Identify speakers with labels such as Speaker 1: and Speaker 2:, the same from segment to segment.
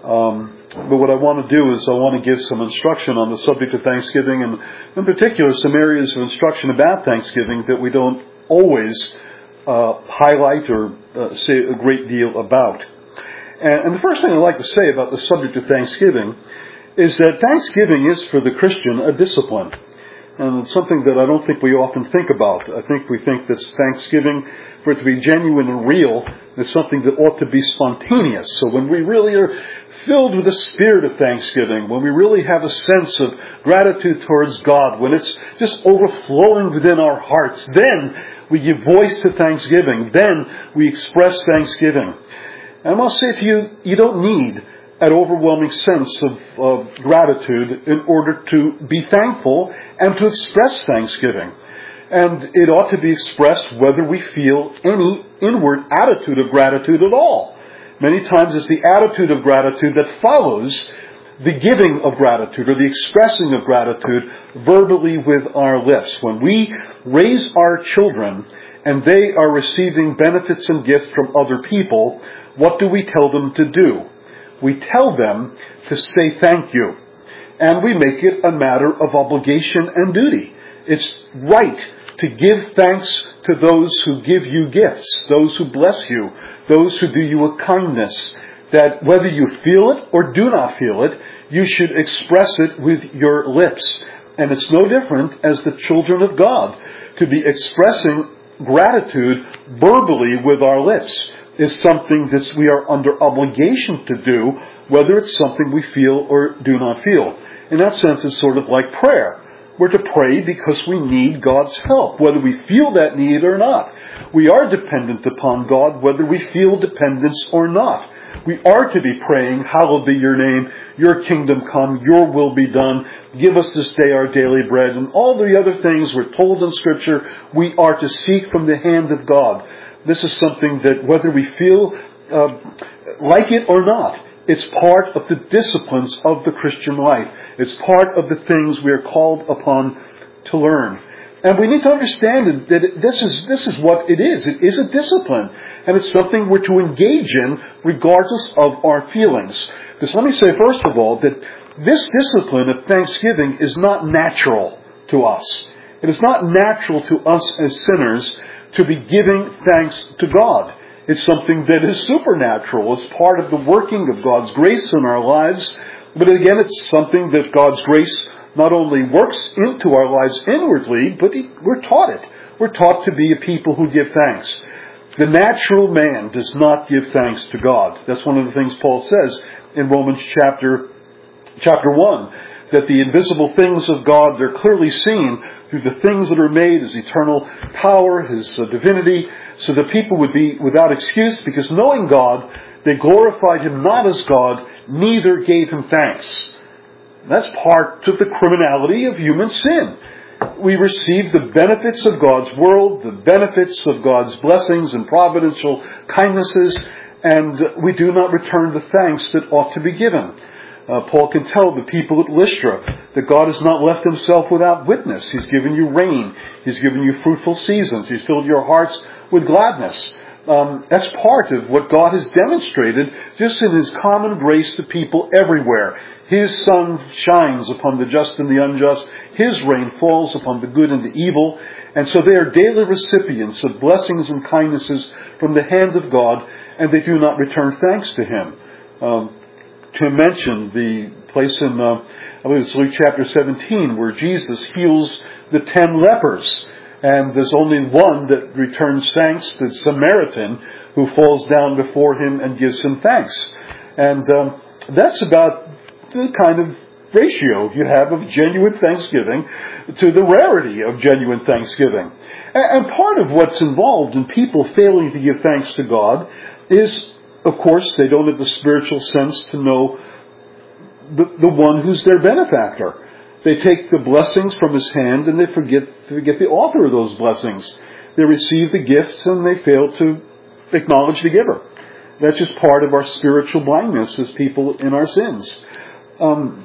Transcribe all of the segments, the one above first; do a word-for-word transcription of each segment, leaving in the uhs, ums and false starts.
Speaker 1: Um, but what I want to do is I want to give some instruction on the subject of Thanksgiving, and in particular some areas of instruction about Thanksgiving that we don't always uh, highlight or uh, say a great deal about. And, and the first thing I'd like to say about the subject of Thanksgiving is that Thanksgiving is for the Christian a discipline. And it's something that I don't think we often think about. I think we think that Thanksgiving, for it to be genuine and real, is something that ought to be spontaneous. So when we really are filled with the spirit of Thanksgiving, when we really have a sense of gratitude towards God, when it's just overflowing within our hearts, then we give voice to Thanksgiving. Then we express Thanksgiving. And I must say to you, you don't need an overwhelming sense of, of gratitude in order to be thankful and to express thanksgiving. And it ought to be expressed whether we feel any inward attitude of gratitude at all. Many times it's the attitude of gratitude that follows the giving of gratitude or the expressing of gratitude verbally with our lips. When we raise our children and they are receiving benefits and gifts from other people, what do we tell them to do? We tell them to say thank you. And we make it a matter of obligation and duty. It's right to give thanks to those who give you gifts, those who bless you, those who do you a kindness, that whether you feel it or do not feel it, you should express it with your lips. And it's no different as the children of God to be expressing gratitude verbally with our lips is something that we are under obligation to do, whether it's something we feel or do not feel. In that sense, it's sort of like prayer. We're to pray because we need God's help, whether we feel that need or not. We are dependent upon God, whether we feel dependence or not. We are to be praying, hallowed be your name, your kingdom come, your will be done, give us this day our daily bread, and all the other things we're told in Scripture we are to seek from the hand of God. This is something that whether we feel uh, like it or not, it's part of the disciplines of the Christian life. It's part of the things we are called upon to learn. And we need to understand that this is this is what it is. It is a discipline. And it's something we're to engage in regardless of our feelings. Because let me say first of all that this discipline of thanksgiving is not natural to us. It is not natural to us as sinners to be giving thanks to God. It's something that is supernatural. It's part of the working of God's grace in our lives. But again, it's something that God's grace not only works into our lives inwardly, but we're taught it. We're taught to be a people who give thanks. The natural man does not give thanks to God. That's one of the things Paul says in Romans chapter, chapter one. That the invisible things of God, they're clearly seen through the things that are made, His eternal power, His uh, divinity, so that people would be without excuse, because knowing God, they glorified Him not as God, neither gave Him thanks. That's part of the criminality of human sin. We receive the benefits of God's world, the benefits of God's blessings and providential kindnesses, and we do not return the thanks that ought to be given. Uh, Paul can tell the people at Lystra that God has not left Himself without witness. He's given you rain. He's given you fruitful seasons. He's filled your hearts with gladness. Um, that's part of what God has demonstrated just in His common grace to people everywhere. His sun shines upon the just and the unjust. His rain falls upon the good and the evil. And so they are daily recipients of blessings and kindnesses from the hand of God, and they do not return thanks to Him. Um, To mention the place in, uh, I believe it's Luke chapter seventeen, where Jesus heals the ten lepers. And there's only one that returns thanks, the Samaritan, who falls down before Him and gives Him thanks. And um, that's about the kind of ratio you have of genuine thanksgiving to the rarity of genuine thanksgiving. And part of what's involved in people failing to give thanks to God is, of course, they don't have the spiritual sense to know the, the one who's their benefactor. They take the blessings from His hand and they forget, forget the author of those blessings. They receive the gifts and they fail to acknowledge the giver. That's just part of our spiritual blindness as people in our sins. Um,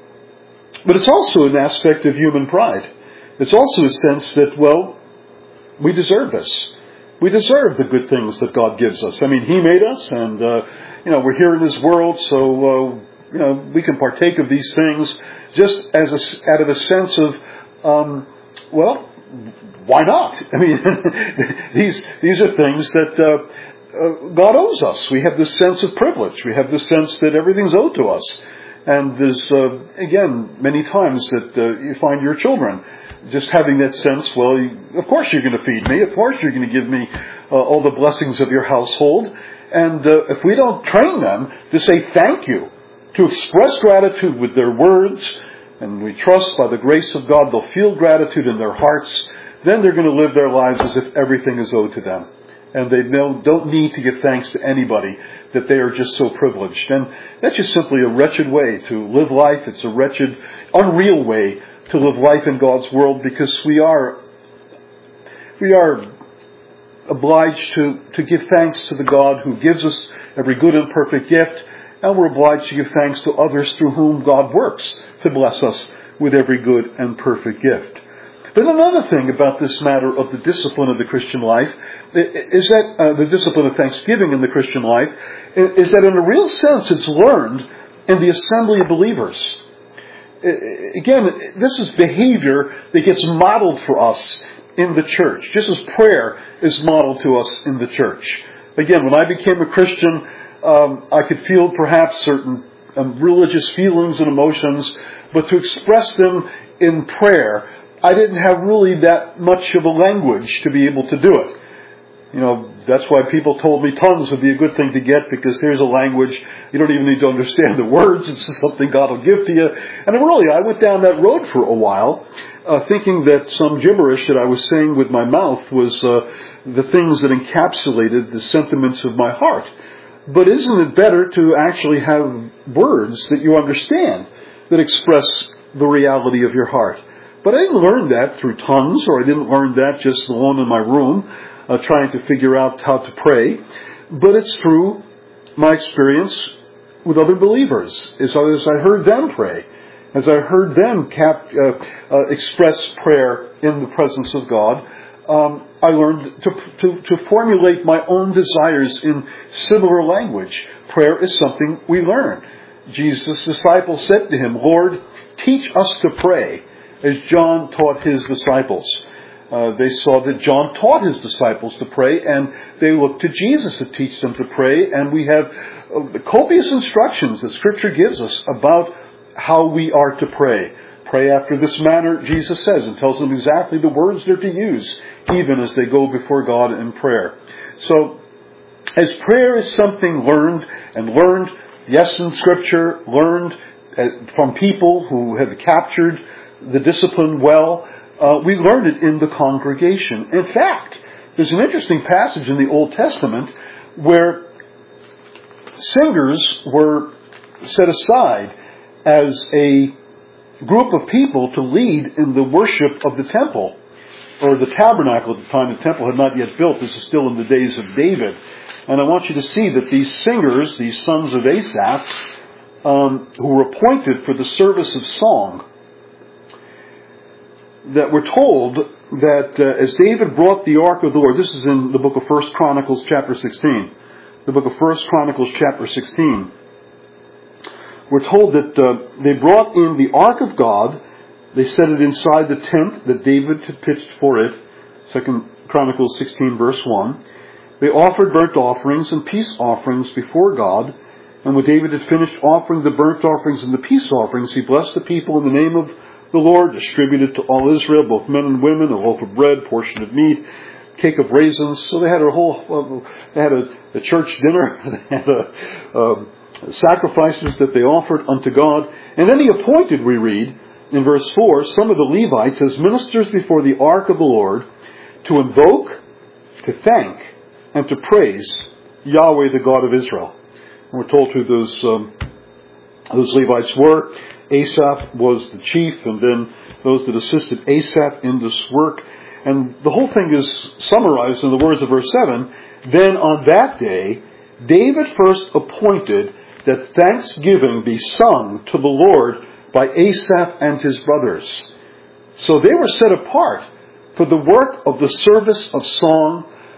Speaker 1: but it's also an aspect of human pride. It's also a sense that, well, we deserve this. We deserve the good things that God gives us. I mean, He made us, and uh, you know we're here in His world, so uh, you know we can partake of these things just as a, out of a sense of, um, well, why not? I mean, these these are things that uh, uh, God owes us. We have this sense of privilege. We have this sense that everything's owed to us. And there's, uh, again, many times that uh, you find your children just having that sense, well, you, of course you're going to feed me. Of course you're going to give me uh, all the blessings of your household. And uh, if we don't train them to say thank you, to express gratitude with their words, and we trust by the grace of God they'll feel gratitude in their hearts, then they're going to live their lives as if everything is owed to them. And they don't need to give thanks to anybody, that they are just so privileged. And that's just simply a wretched way to live life. It's a wretched, unreal way to live life in God's world, because we are we are obliged to, to give thanks to the God who gives us every good and perfect gift, and we're obliged to give thanks to others through whom God works to bless us with every good and perfect gift. But another thing about this matter of the discipline of the Christian life is that uh, the discipline of thanksgiving in the Christian life is that in a real sense it's learned in the assembly of believers. Again, this is behavior that gets modeled for us in the church, just as prayer is modeled to us in the church. Again, when I became a Christian, um, I could feel perhaps certain um, religious feelings and emotions, but to express them in prayer, I didn't have really that much of a language to be able to do it. You know, that's why people told me tongues would be a good thing to get, because here's a language, you don't even need to understand the words, it's just something God will give to you. And really, I went down that road for a while, uh, thinking that some gibberish that I was saying with my mouth was uh, the things that encapsulated the sentiments of my heart. But isn't it better to actually have words that you understand, that express the reality of your heart? But I didn't learn that through tongues, or I didn't learn that just alone in my room, uh, trying to figure out how to pray. But it's through my experience with other believers, as I heard them pray, as I heard them cap, uh, uh, express prayer in the presence of God. Um, I learned to, to, to formulate my own desires in similar language. Prayer is something we learn. Jesus' disciples said to him, "Lord, teach us to pray, as John taught his disciples." Uh, they saw that John taught his disciples to pray, and they looked to Jesus to teach them to pray. And we have uh, copious instructions that Scripture gives us about how we are to pray. Pray after this manner, Jesus says, and tells them exactly the words they're to use, even as they go before God in prayer. So, as prayer is something learned, and learned, yes, in Scripture, learned from people who have captured the discipline well, uh, we learned it in the congregation. In fact, there's an interesting passage in the Old Testament where singers were set aside as a group of people to lead in the worship of the temple, or the tabernacle at the time. The temple had not yet built. This is still in the days of David. And I want you to see that these singers, these sons of Asaph, um, who were appointed for the service of song, that were told that uh, as David brought the ark of the Lord, this is in the book of First Chronicles chapter sixteen, the book of First Chronicles chapter sixteen, we're told that uh, they brought in the ark of God, they set it inside the tent that David had pitched for it, Second Chronicles sixteen verse one. They offered burnt offerings and peace offerings before God, and when David had finished offering the burnt offerings and the peace offerings, he blessed the people in the name of the Lord, distributed to all Israel, both men and women, a loaf of bread, portion of meat, cake of raisins. So they had a whole, uh, they had a, a church dinner, they had a, um, sacrifices that they offered unto God. And then he appointed, we read in verse four, some of the Levites as ministers before the ark of the Lord, to invoke, to thank, and to praise Yahweh, the God of Israel. And we're told who those um, those Levites were. Asaph was the chief, and then those that assisted Asaph in this work. And the whole thing is summarized in the words of verse seven. Then on that day, David first appointed that thanksgiving be sung to the Lord by Asaph and his brothers. So they were set apart for the work of the service of song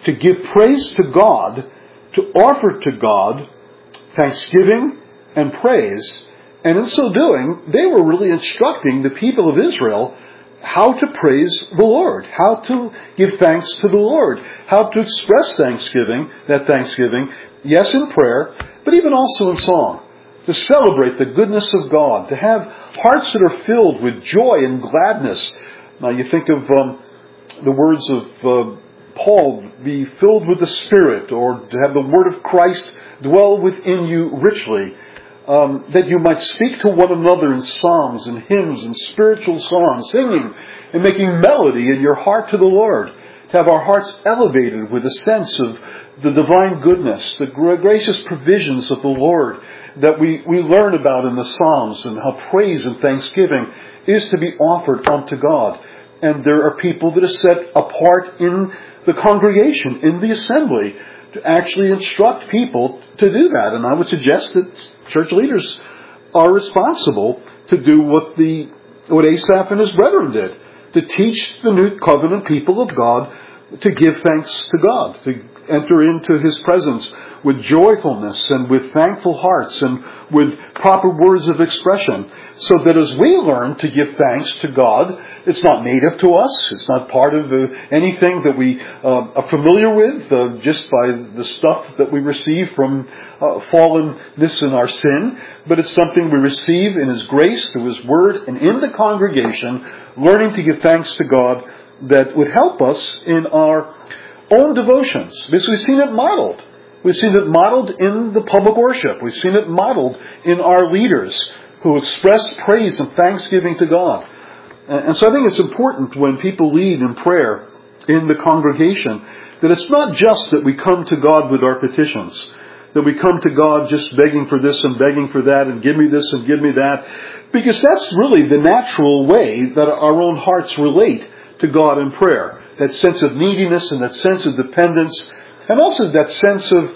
Speaker 1: to give praise to God, to offer to God thanksgiving and praise. And in so doing, they were really instructing the people of Israel how to praise the Lord, how to give thanks to the Lord, how to express thanksgiving, that thanksgiving, yes, in prayer, but even also in song, to celebrate the goodness of God, to have hearts that are filled with joy and gladness. Now you think of um, the words of uh, Paul, be filled with the Spirit, or to have the word of Christ dwell within you richly. Um, that you might speak to one another in psalms and hymns and spiritual songs, singing and making melody in your heart to the Lord. To have our hearts elevated with a sense of the divine goodness, the gracious provisions of the Lord that we, we learn about in the Psalms, and how praise and thanksgiving is to be offered unto God. And there are people that are set apart in the congregation, in the assembly, to actually instruct people to do that. And I would suggest that church leaders are responsible to do what the what Asaph and his brethren did, to teach the new covenant people of God to give thanks to God, to enter into His presence with joyfulness and with thankful hearts and with proper words of expression, so that as we learn to give thanks to God, it's not native to us, it's not part of uh, anything that we uh, are familiar with uh, just by the stuff that we receive from uh, fallenness in our sin, but it's something we receive in His grace, through His Word, and in the congregation, learning to give thanks to God that would help us in our own devotions, because we've seen it modeled. We've seen it modeled in the public worship. We've seen it modeled in our leaders who express praise and thanksgiving to God. And so I think it's important when people lead in prayer in the congregation that it's not just that we come to God with our petitions, that we come to God just begging for this and begging for that and give me this and give me that, because that's really the natural way that our own hearts relate to God in prayer. That sense of neediness and that sense of dependence, and also that sense of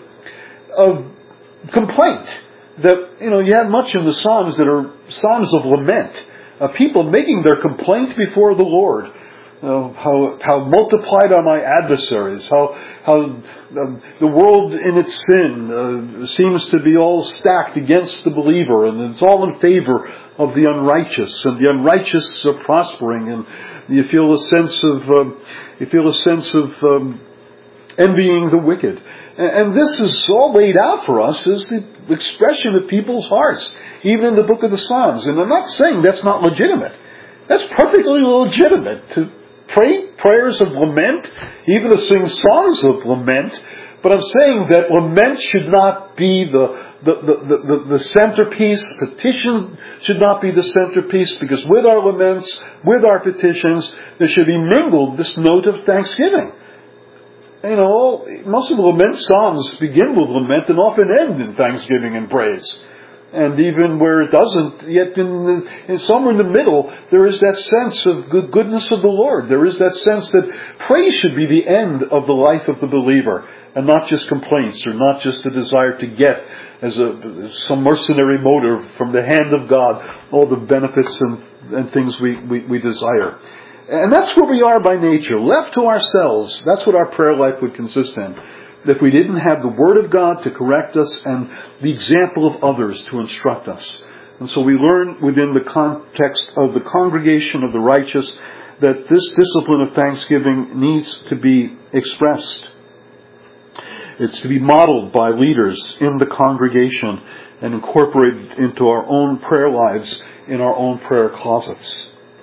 Speaker 1: of complaint. That, you know, you have much in the Psalms that are Psalms of lament. Uh, people making their complaint before the Lord. Uh, how how multiplied are my adversaries. How how um, the world in its sin uh, seems to be all stacked against the believer, and it's all in favor of the unrighteous, and the unrighteous are prospering, and you feel a sense of um, you feel a sense of um, envying the wicked. And this is all laid out for us as the expression of people's hearts, even in the book of the Psalms. And I'm not saying that's not legitimate. That's perfectly legitimate to pray prayers of lament, even to sing songs of lament. But I'm saying that lament should not be the the, the, the, the centerpiece. Petition should not be the centerpiece, because with our laments, with our petitions, there should be mingled this note of thanksgiving. You know, most of the lament psalms begin with lament and often end in thanksgiving and praise. And even where it doesn't, yet in, the, in somewhere in the middle, there is that sense of good goodness of the Lord. There is that sense that praise should be the end of the life of the believer, and not just complaints, or not just the desire to get as a some mercenary motive from the hand of God all the benefits and, and things we, we, we desire. And that's where we are by nature. Left to ourselves, that's what our prayer life would consist in. If we didn't have the Word of God to correct us and the example of others to instruct us. And so we learn within the context of the congregation of the righteous that this discipline of thanksgiving needs to be expressed. It's to be modeled by leaders in the congregation and incorporated into our own prayer lives in our own prayer closets.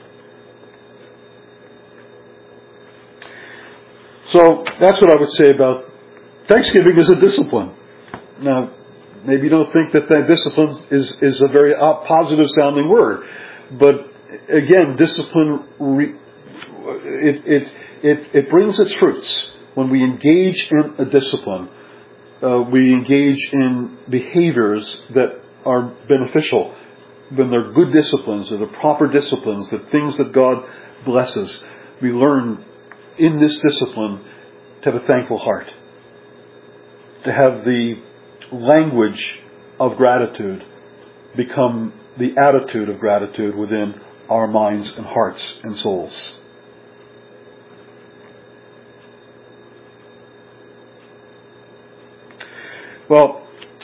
Speaker 1: So that's what I would say about Thanksgiving as a discipline. Now, maybe you don't think that that discipline is, is a very positive sounding word. But again, discipline, re, it, it, it, it brings its fruits. When we engage in a discipline, uh, we engage in behaviors that are beneficial. When they're good disciplines, or the proper disciplines, the things that God blesses, we learn in this discipline to have a thankful heart, to have the language of gratitude become the attitude of gratitude within our minds and hearts and souls. Well,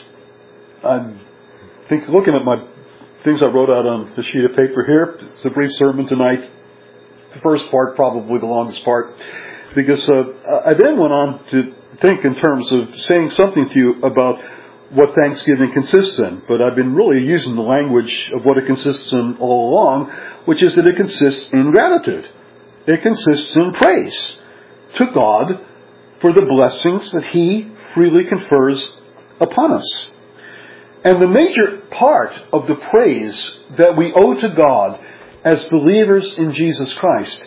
Speaker 1: I think looking at my things I wrote out on the sheet of paper here, it's a brief sermon tonight. The first part, probably the longest part, because uh, I then went on to think in terms of saying something to you about what Thanksgiving consists in. But I've been really using the language of what it consists in all along, which is that it consists in gratitude. It consists in praise to God for the blessings that He freely confers upon us. And the major part of the praise that we owe to God as believers in Jesus Christ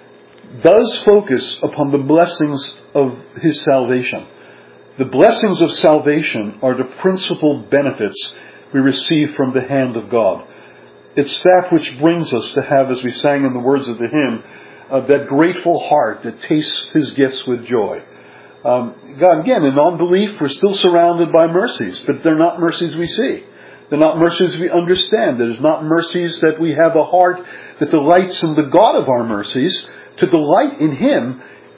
Speaker 1: does focus upon the blessings of His salvation. The blessings of salvation are the principal benefits we receive from the hand of God. It's that which brings us to have, as we sang in the words of the hymn, uh, that grateful heart that tastes His gifts with joy. Um, God, again, in unbelief, we're still surrounded by mercies, but they're not mercies we see. They're not mercies we understand. There's not mercies that we have a heart that delights in the God of our mercies, to delight in Him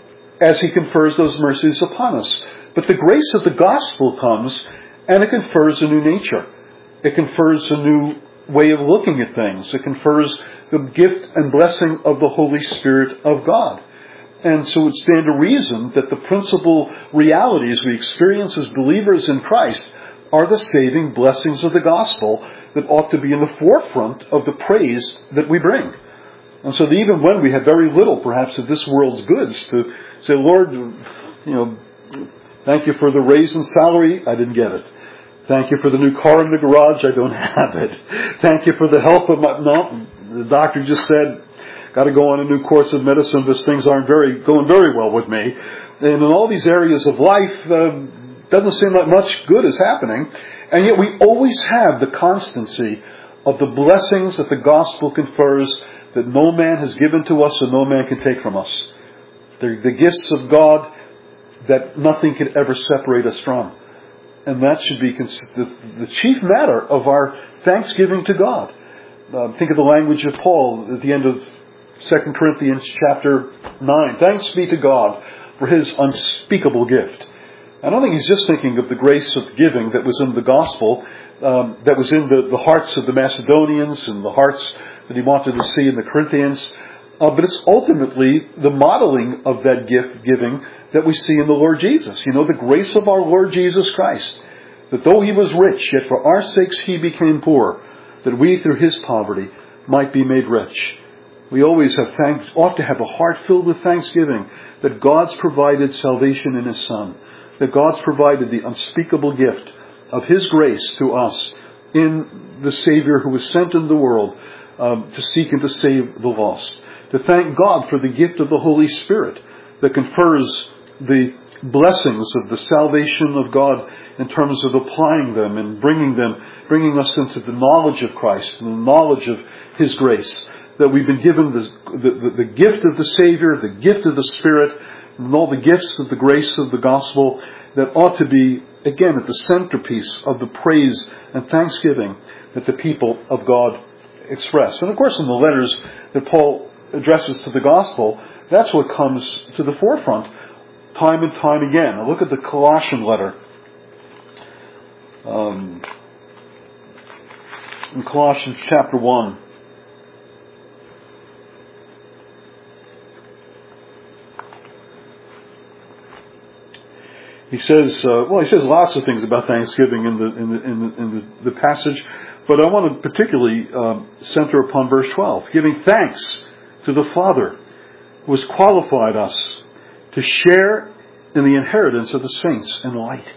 Speaker 1: as He confers those mercies upon us. But the grace of the gospel comes, and it confers a new nature. It confers a new way of looking at things. It confers the gift and blessing of the Holy Spirit of God. And so it would stand to reason that the principal realities we experience as believers in Christ are the saving blessings of the gospel that ought to be in the forefront of the praise that we bring. And so that even when we have very little, perhaps, of this world's goods, to say, Lord, you know, thank you for the raise in salary, I didn't get it. Thank you for the new car in the garage, I don't have it. Thank you for the health of my, no, the doctor just said, got to go on a new course of medicine, because things aren't very going very well with me. And in all these areas of life, uh, doesn't seem like much good is happening. And yet we always have the constancy of the blessings that the gospel confers, that no man has given to us and no man can take from us. They're the gifts of God that nothing can ever separate us from. And that should be the, the chief matter of our thanksgiving to God. Uh, think of the language of Paul at the end of Second Corinthians chapter nine. Thanks be to God for His unspeakable gift. I don't think he's just thinking of the grace of giving that was in the gospel, um, that was in the, the hearts of the Macedonians and the hearts that he wanted to see in the Corinthians. Uh, but it's ultimately the modeling of that gift giving that we see in the Lord Jesus. You know, the grace of our Lord Jesus Christ, that though He was rich, yet for our sakes He became poor, that we through His poverty might be made rich. We always have thanks, ought to have a heart filled with thanksgiving that God's provided salvation in His Son, that God's provided the unspeakable gift of His grace to us in the Savior who was sent into the world um, to seek and to save the lost. To thank God for the gift of the Holy Spirit that confers the blessings of the salvation of God in terms of applying them and bringing them, bringing us into the knowledge of Christ and the knowledge of His grace. That we've been given the, the, the gift of the Savior, the gift of the Spirit, and all the gifts of the grace of the gospel that ought to be, again, at the centerpiece of the praise and thanksgiving that the people of God express. And of course, in the letters that Paul addresses to the gospel, that's what comes to the forefront time and time again. Now look at the Colossian letter. Um, in Colossians chapter one. He says, uh, well, he says lots of things about Thanksgiving in the in the in the, in the, the passage, but I want to particularly um, center upon verse twelve, giving thanks to the Father who has qualified us to share in the inheritance of the saints in light.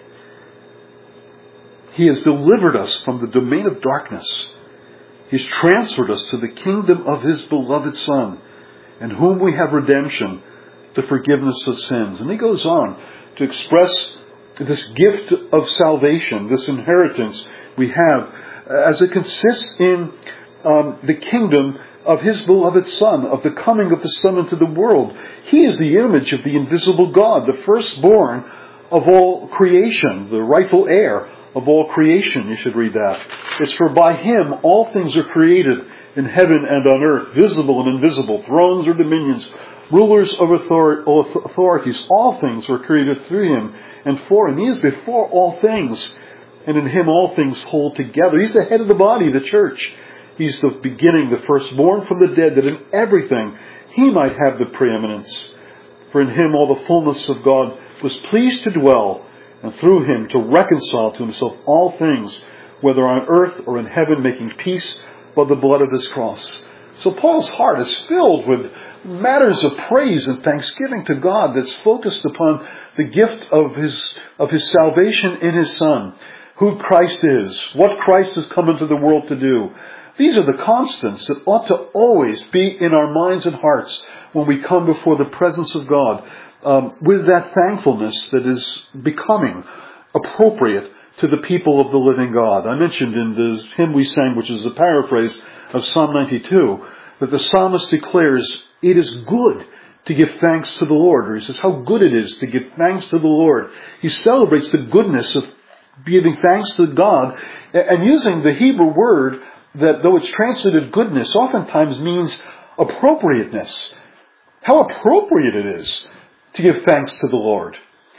Speaker 1: He has delivered us from the domain of darkness. He's transferred us to the kingdom of His beloved Son, in whom we have redemption, the forgiveness of sins. And he goes on to express this gift of salvation, this inheritance we have, as it consists in um, the kingdom of His beloved Son, of the coming of the Son into the world. He is the image of the invisible God, the firstborn of all creation, the rightful heir of all creation. You should read that. It's for by Him all things are created in heaven and on earth, visible and invisible, thrones or dominions, rulers of author- authorities. All things were created through him and for him. He is before all things, and in him all things hold together. He's the head of the body, the church. He's the beginning, the firstborn from the dead, that in everything he might have the preeminence. For in him all the fullness of God was pleased to dwell, and through him to reconcile to himself all things, whether on earth or in heaven, making peace by the blood of his cross. So Paul's heart is filled with matters of praise and thanksgiving to God that's focused upon the gift of his, of his salvation in his Son, who Christ is, what Christ has come into the world to do. These are the constants that ought to always be in our minds and hearts when we come before the presence of God, um, with that thankfulness that is becoming appropriate to the people of the living God. I mentioned in the hymn we sang, which is a paraphrase of Psalm ninety-two, that the psalmist declares, it is good to give thanks to the Lord. Or he says how good it is to give thanks to the Lord. He celebrates the goodness of giving thanks to God, and using the Hebrew word that, though it's translated goodness, oftentimes means appropriateness. How appropriate it is to give thanks to the Lord.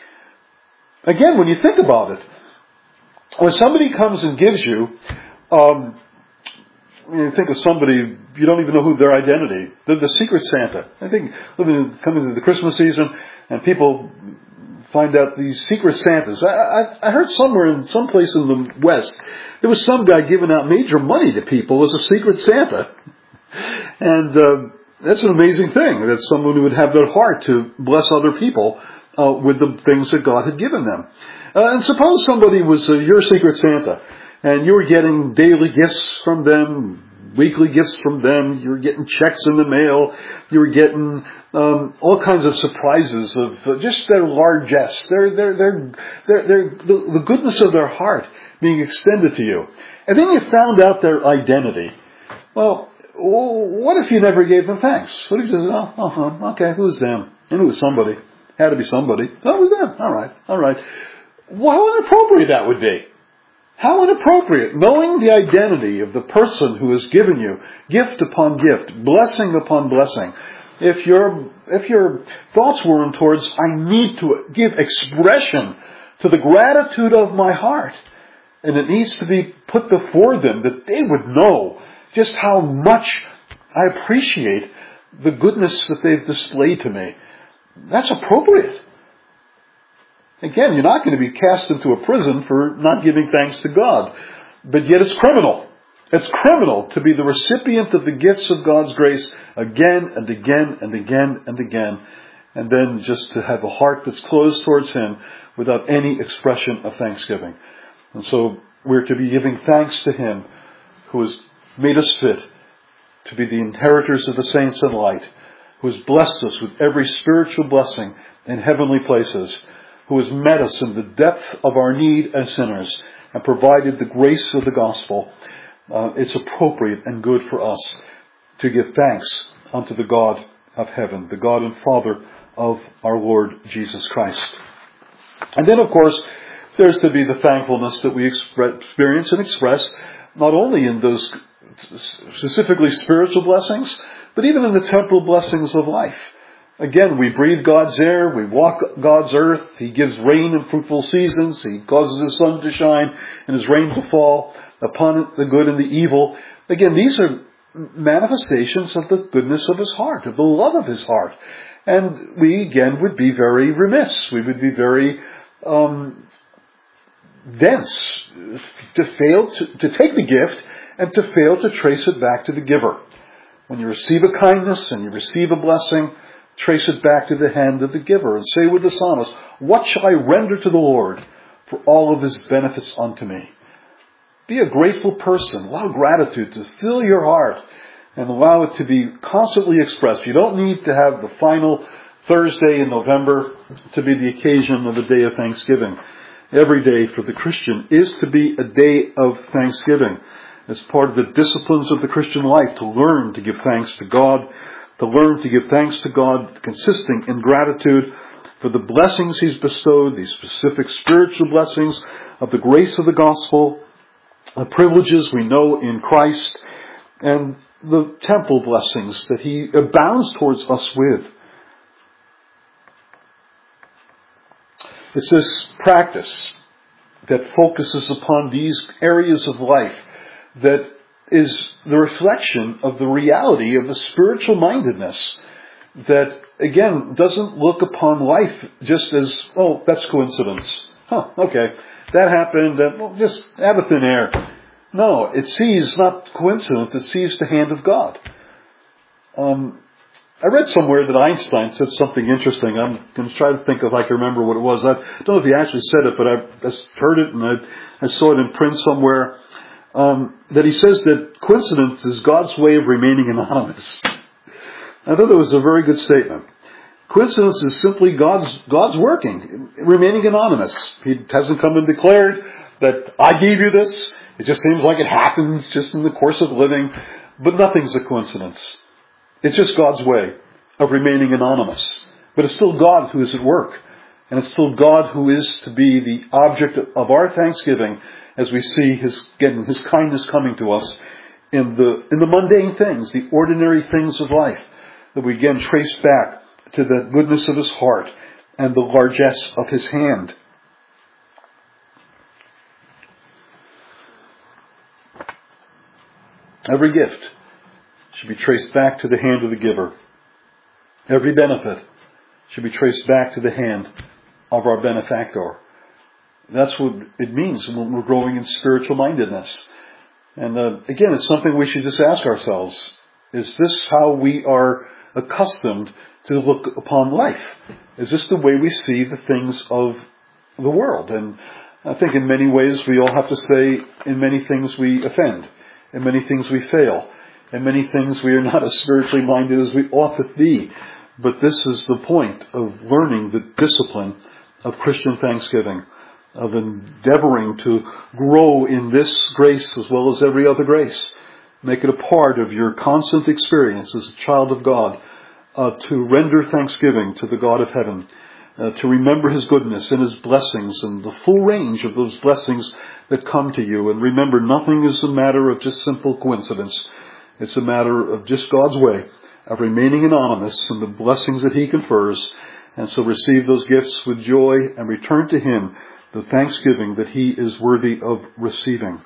Speaker 1: Again, when you think about it, when somebody comes and gives you, um, you think of somebody, you don't even know who their identity, the, the Secret Santa. I think living, coming to the Christmas season, and people find out these Secret Santas. I, I, I heard somewhere in some place in the West, there was some guy giving out major money to people as a Secret Santa. And uh, that's an amazing thing, that someone who would have their heart to bless other people uh, with the things that God had given them. Uh, and suppose somebody was uh, your Secret Santa, and you were getting daily gifts from them, weekly gifts from them, you were getting checks in the mail, you were getting um, all kinds of surprises of uh, just their largesse, their, their, their, their, their, the, the goodness of their heart being extended to you. And then you found out their identity. Well, what if you never gave them thanks? What if you just, oh, uh-huh, okay, who's them? And it was somebody. Had to be somebody. Oh, it was them. All right, all right. Well, how inappropriate that would be. How inappropriate, knowing the identity of the person who has given you gift upon gift, blessing upon blessing. If your if your thoughts weren't towards, I need to give expression to the gratitude of my heart, and it needs to be put before them that they would know just how much I appreciate the goodness that they've displayed to me. That's appropriate. Again, you're not going to be cast into a prison for not giving thanks to God. But yet it's criminal. It's criminal to be the recipient of the gifts of God's grace again and again and again and again. And then just to have a heart that's closed towards Him without any expression of thanksgiving. And so we're to be giving thanks to Him who has made us fit to be the inheritors of the saints in light, who has blessed us with every spiritual blessing in heavenly places, who has met us in the depth of our need as sinners and provided the grace of the gospel. Uh, it's appropriate and good for us to give thanks unto the God of heaven, the God and Father of our Lord Jesus Christ. And then, of course, there's to be the thankfulness that we experience and express, not only in those specifically spiritual blessings, but even in the temporal blessings of life. Again, we breathe God's air, we walk God's earth, He gives rain and fruitful seasons, He causes His sun to shine and His rain to fall upon the good and the evil. Again, these are manifestations of the goodness of His heart, of the love of His heart. And we, again, would be very remiss, we would be very um, dense to fail to, to take the gift and to fail to trace it back to the giver. When you receive a kindness and you receive a blessing, trace it back to the hand of the giver and say with the psalmist, what shall I render to the Lord for all of His benefits unto me? Be a grateful person. Allow gratitude to fill your heart and allow it to be constantly expressed. You don't need to have the final Thursday in November to be the occasion of the day of Thanksgiving. Every day for the Christian is to be a day of thanksgiving. It's part of the disciplines of the Christian life to learn to give thanks to God, to learn to give thanks to God, consisting in gratitude for the blessings He's bestowed, these specific spiritual blessings of the grace of the gospel, the privileges we know in Christ, and the temple blessings that He abounds towards us with. It's this practice that focuses upon these areas of life that is the reflection of the reality of the spiritual mindedness that, again, doesn't look upon life just as, oh, that's coincidence. Huh, okay, that happened, uh, well, just have a thin air. No, it sees not coincidence, it sees the hand of God. Um, I read somewhere that Einstein said something interesting. I'm going to try to think if I can remember what it was. I don't know if he actually said it, but I just heard it and I, I saw it in print somewhere. Um, that he says that coincidence is God's way of remaining anonymous. I thought that was a very good statement. Coincidence is simply God's God's working, remaining anonymous. He hasn't come and declared that I gave you this. It just seems like it happens just in the course of living. But nothing's a coincidence. It's just God's way of remaining anonymous. But it's still God who is at work. And it's still God who is to be the object of our thanksgiving as we see His, again, His kindness coming to us in the, in the mundane things, the ordinary things of life, that we again trace back to the goodness of His heart and the largesse of His hand. Every gift should be traced back to the hand of the giver. Every benefit should be traced back to the hand of our benefactor. That's what it means when we're growing in spiritual mindedness. And uh, again, it's something we should just ask ourselves. Is this how we are accustomed to look upon life? Is this the way we see the things of the world? And I think in many ways we all have to say, in many things we offend. In many things we fail. In many things we are not as spiritually minded as we ought to be. But this is the point of learning the discipline of Christian thanksgiving, of endeavoring to grow in this grace as well as every other grace. Make it a part of your constant experience as a child of God, uh, to render thanksgiving to the God of heaven, uh, to remember His goodness and His blessings and the full range of those blessings that come to you. And remember, nothing is a matter of just simple coincidence. It's a matter of just God's way of remaining anonymous in the blessings that He confers. And so receive those gifts with joy and return to Him the thanksgiving that He is worthy of receiving.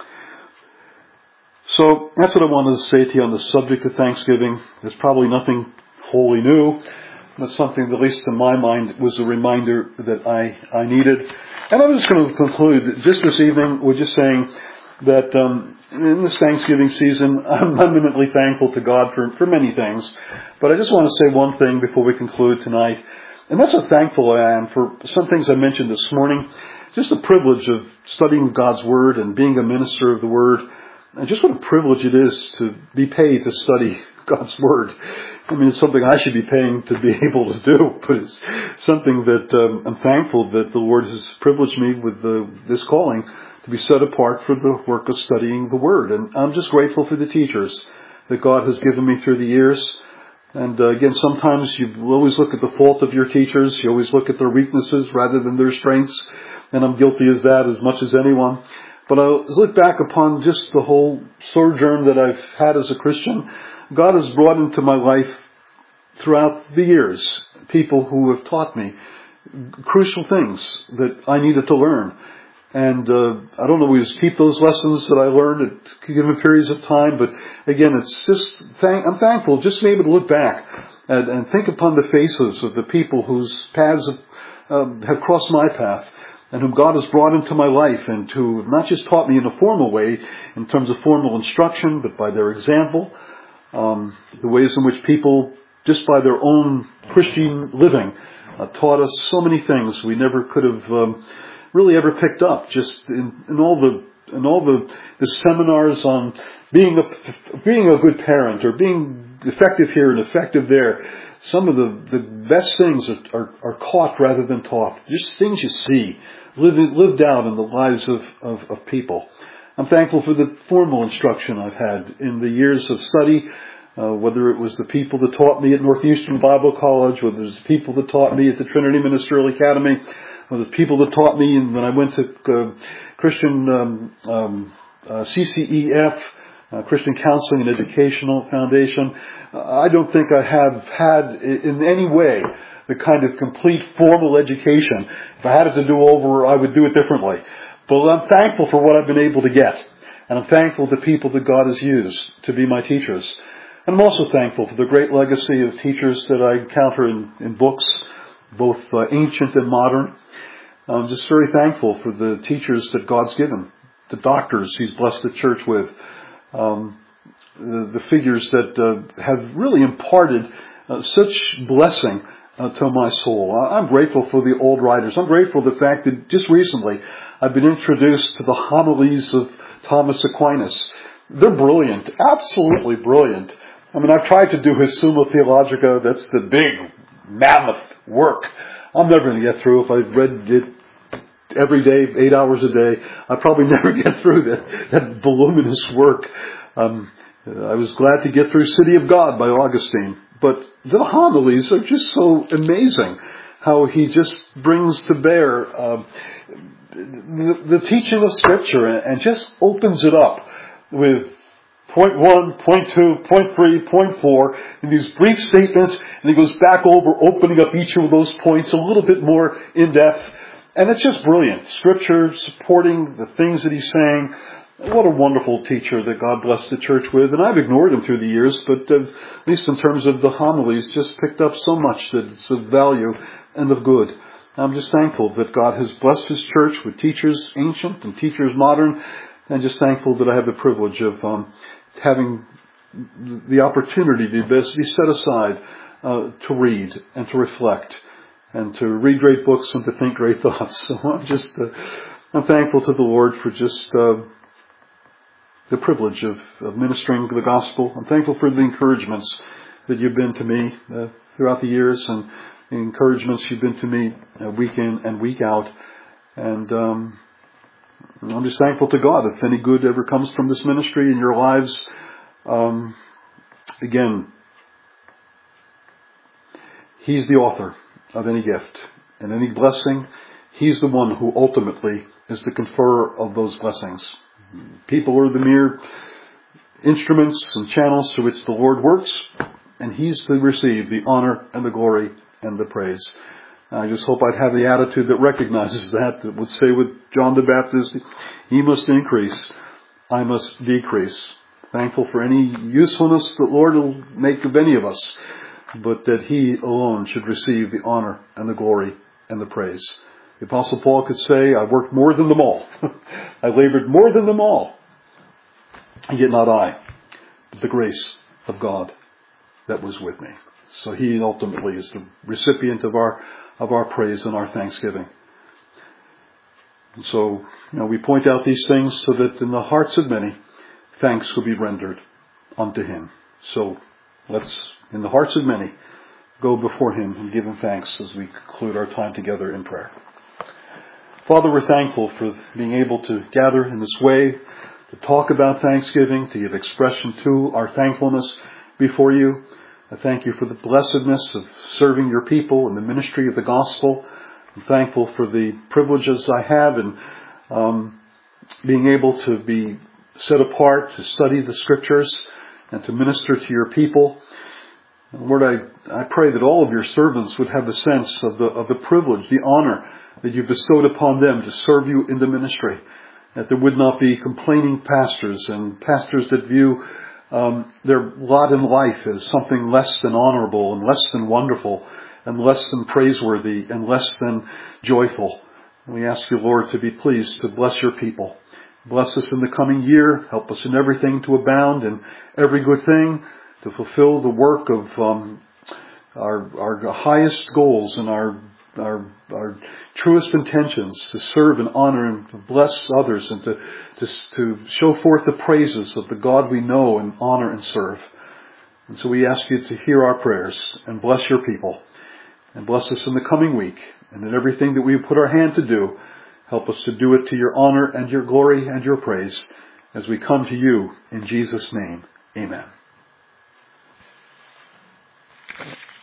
Speaker 1: So that's what I wanted to say to you on the subject of thanksgiving. There's probably nothing wholly new. That's something that, at least in my mind, was a reminder that I, I needed. And I'm just going to conclude just this evening with just saying that um, in this Thanksgiving season, I'm eminently thankful to God for, for many things. But I just want to say one thing before we conclude tonight. And that's how thankful I am for some things I mentioned this morning. Just the privilege of studying God's Word and being a minister of the Word. And just what a privilege it is to be paid to study God's Word. I mean, it's something I should be paying to be able to do, but it's something that um, I'm thankful that the Lord has privileged me with the, this calling to be set apart for the work of studying the Word. And I'm just grateful for the teachers that God has given me through the years. And uh, again, sometimes you always look at the fault of your teachers. You always look at their weaknesses rather than their strengths. And I'm guilty of that as much as anyone. But I look back upon just the whole sojourn that I've had as a Christian. God has brought into my life throughout the years people who have taught me crucial things that I needed to learn. And uh, I don't always keep those lessons that I learned at given periods of time, but again, it's just thank, I'm thankful just to be able to look back and, and think upon the faces of the people whose paths have, um, have crossed my path, and whom God has brought into my life, and who have not just taught me in a formal way in terms of formal instruction, but by their example, um, the ways in which people, just by their own Christian living, uh, taught us so many things we never could have um, really ever picked up. Just in, in all the in all the, the seminars on being a being a good parent or being effective here and effective there. Some of the, the best things are, are, are caught rather than taught. Just things you see lived, lived out in the lives of, of, of people. I'm thankful for the formal instruction I've had in the years of study, uh, whether it was the people that taught me at Northeastern Bible College, whether it was the people that taught me at the Trinity Ministerial Academy, whether it was the people that taught me when I went to uh, Christian um, um, uh, C C E F, Uh, Christian Counseling and Educational Foundation. Uh, I don't think I have had in any way the kind of complete formal education. If I had it to do over, I would do it differently. But I'm thankful for what I've been able to get. And I'm thankful to people that God has used to be my teachers. And I'm also thankful for the great legacy of teachers that I encounter in, in books, both uh, ancient and modern. I'm just very thankful for the teachers that God's given, the doctors He's blessed the church with, um, the, the figures that uh, have really imparted uh, such blessing uh, to my soul. I'm grateful for the old writers. I'm grateful for the fact that just recently I've been introduced to the homilies of Thomas Aquinas. They're brilliant, absolutely brilliant. I mean, I've tried to do his Summa Theologica. That's the big, mammoth work. I'm never going to get through. If I read it every day, eight hours a day, I'd probably never get through that, that voluminous work. Um, I was glad to get through City of God by Augustine. But the homilies are just so amazing. How he just brings to bear uh, the, the teaching of Scripture and just opens it up with point one, point two, point three, point four, in these brief statements, and he goes back over opening up each of those points a little bit more in depth. And it's just brilliant. Scripture supporting the things that he's saying. What a wonderful teacher that God blessed the church with. And I've ignored him through the years, but uh, at least in terms of the homilies, just picked up so much that it's of value and of good. I'm just thankful that God has blessed His church with teachers ancient and teachers modern, and just thankful that I have the privilege of um, having the opportunity to be set aside uh, to read and to reflect and to read great books and to think great thoughts. So I'm just uh, I'm thankful to the Lord for just uh, the privilege of, of ministering the gospel. I'm thankful for the encouragements that you've been to me uh, throughout the years, and the encouragements you've been to me uh, week in and week out. And um, I'm just thankful to God if any good ever comes from this ministry in your lives. Um, again, He's the author of any gift and any blessing. He's the one who ultimately is the conferrer of those blessings. People are the mere instruments and channels through which the Lord works, and He's to receive the honor and the glory and the praise. I just hope I'd have the attitude that recognizes that, that would say with John the Baptist, He must increase, I must decrease. Thankful for any usefulness that Lord will make of any of us, but that He alone should receive the honor and the glory and the praise. The Apostle Paul could say, I worked more than them all. I labored more than them all. Yet not I, but the grace of God that was with me. So He ultimately is the recipient of our of our praise and our thanksgiving. And so, you know, we point out these things so that in the hearts of many, thanks will be rendered unto Him. So let's, in the hearts of many, go before Him and give Him thanks as we conclude our time together in prayer. Father, we're thankful for being able to gather in this way, to talk about thanksgiving, to give expression to our thankfulness before You. I thank You for the blessedness of serving Your people in the ministry of the gospel. I'm thankful for the privileges I have in um, being able to be set apart to study the Scriptures and to minister to Your people. And Lord, I, I pray that all of Your servants would have a sense of the of the privilege, the honor that You've bestowed upon them to serve You in the ministry. That there would not be complaining pastors and pastors that view um, their lot in life as something less than honorable and less than wonderful and less than praiseworthy and less than joyful. And we ask You, Lord, to be pleased to bless Your people. Bless us in the coming year. Help us in everything to abound in every good thing, to fulfill the work of um, our, our highest goals and our Our, our truest intentions, to serve and honor and to bless others and to, to, to show forth the praises of the God we know and honor and serve. And so we ask You to hear our prayers and bless Your people and bless us in the coming week, and in everything that we put our hand to do, help us to do it to Your honor and Your glory and Your praise as we come to You in Jesus' name. Amen.